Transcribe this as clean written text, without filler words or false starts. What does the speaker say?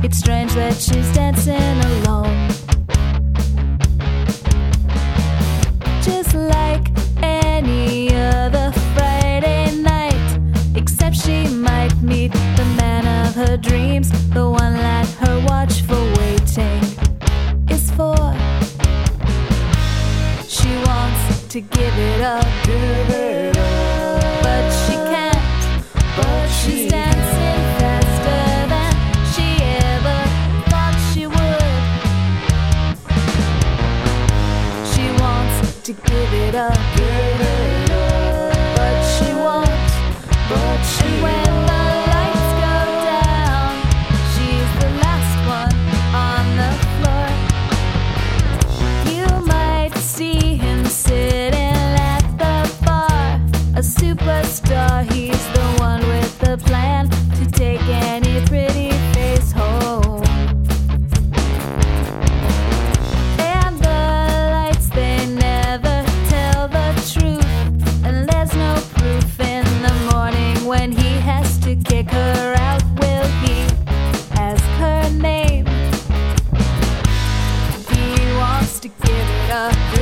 It's strange that she's dancing alone, just like any other Friday night, except she might meet the man of her dreams, the one that her watchful waiting is for. She wants to give it up, but she can't. But she's dancing faster than she ever thought she would. She wants to give it up, but she won't. And when the lights go down, she's the last one on the floor. You might see him sitting at the bar, a superstar. He's the one with the plan to take any pretty face home. And the lights, they never tell the truth, and there's no proof in the morning when he has to kick her out. Will he ask her name? He wants to give it up.